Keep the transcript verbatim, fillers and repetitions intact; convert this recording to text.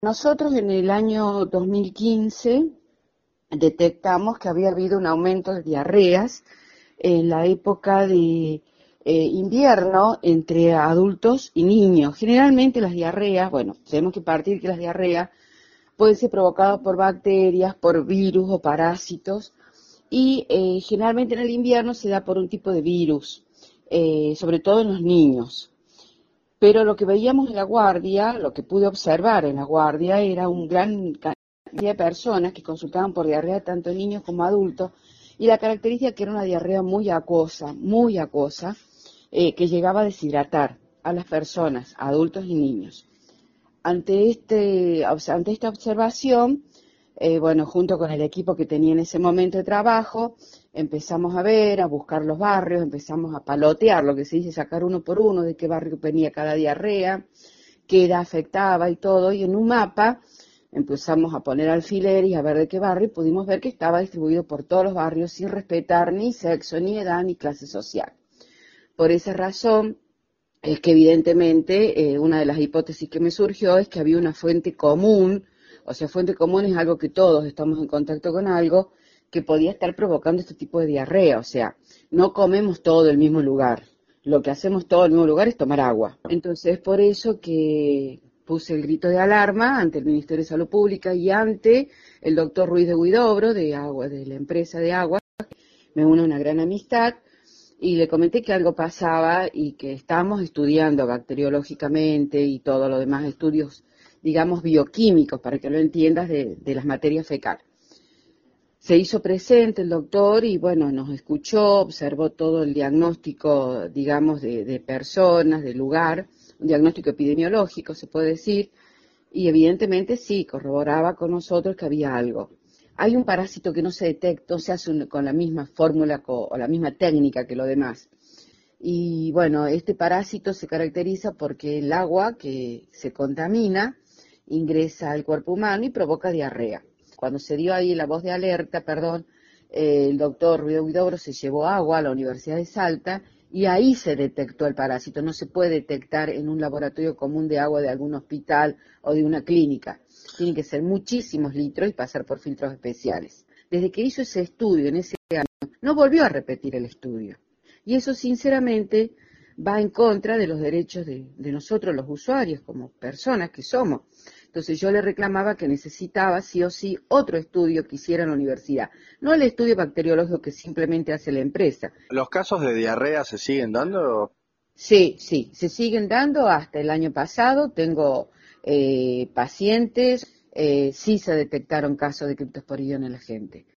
Nosotros en el año dos mil quince detectamos que había habido un aumento de diarreas en la época de eh, invierno entre adultos y niños. Generalmente las diarreas, bueno, tenemos que partir que las diarreas pueden ser provocadas por bacterias, por virus o parásitos, y eh, generalmente en el invierno se da por un tipo de virus, eh, sobre todo en los niños. Pero lo que veíamos en la guardia, lo que pude observar en la guardia, era un gran cantidad de personas que consultaban por diarrea, tanto niños como adultos, y la característica que era una diarrea muy acuosa, muy acuosa, eh, que llegaba a deshidratar a las personas, adultos y niños. Ante, este, ante esta observación, eh, bueno, junto con el equipo que tenía en ese momento de trabajo, empezamos a ver, a buscar los barrios, empezamos a palotear, lo que se dice, sacar uno por uno de qué barrio venía cada diarrea, qué edad afectaba y todo, y en un mapa empezamos a poner alfileres y a ver de qué barrio, y pudimos ver que estaba distribuido por todos los barrios sin respetar ni sexo, ni edad, ni clase social. Por esa razón, es que evidentemente eh, una de las hipótesis que me surgió es que había una fuente común, o sea, fuente común es algo que todos estamos en contacto con algo que podía estar provocando este tipo de diarrea, o sea, no comemos todo en el mismo lugar, lo que hacemos todo en el mismo lugar es tomar agua. Entonces, por eso que puse el grito de alarma ante el Ministerio de Salud Pública y ante el doctor Ruiz de Huidobro, de agua, de la empresa de agua, me une una gran amistad, y le comenté que algo pasaba y que estábamos estudiando bacteriológicamente y todo lo demás, estudios, digamos, bioquímicos, para que lo entiendas, de, de las materias fecales. Se hizo presente el doctor y, bueno, nos escuchó, observó todo el diagnóstico, digamos, de, de personas, de lugar, un diagnóstico epidemiológico, se puede decir, y evidentemente sí, corroboraba con nosotros que había algo. Hay un parásito que no se detecta, se hace un, con la misma fórmula o la misma técnica que lo demás. Y bueno, este parásito se caracteriza porque el agua que se contamina ingresa al cuerpo humano y provoca diarrea. Cuando se dio ahí la voz de alerta, perdón, eh, el doctor Ruido Huidobro se llevó agua a la Universidad de Salta y ahí se detectó el parásito. No se puede detectar en un laboratorio común de agua de algún hospital o de una clínica. Tienen que ser muchísimos litros y pasar por filtros especiales. Desde que hizo ese estudio en ese año, no volvió a repetir el estudio. Y eso, sinceramente, va en contra de los derechos de, de nosotros, los usuarios, como personas que somos. Entonces yo le reclamaba que necesitaba sí o sí otro estudio que hiciera en la universidad, no el estudio bacteriológico que simplemente hace la empresa. ¿Los casos de diarrea se siguen dando? Sí, sí, se siguen dando hasta el año pasado. Tengo eh, pacientes, eh, sí se detectaron casos de criptosporidión en la gente.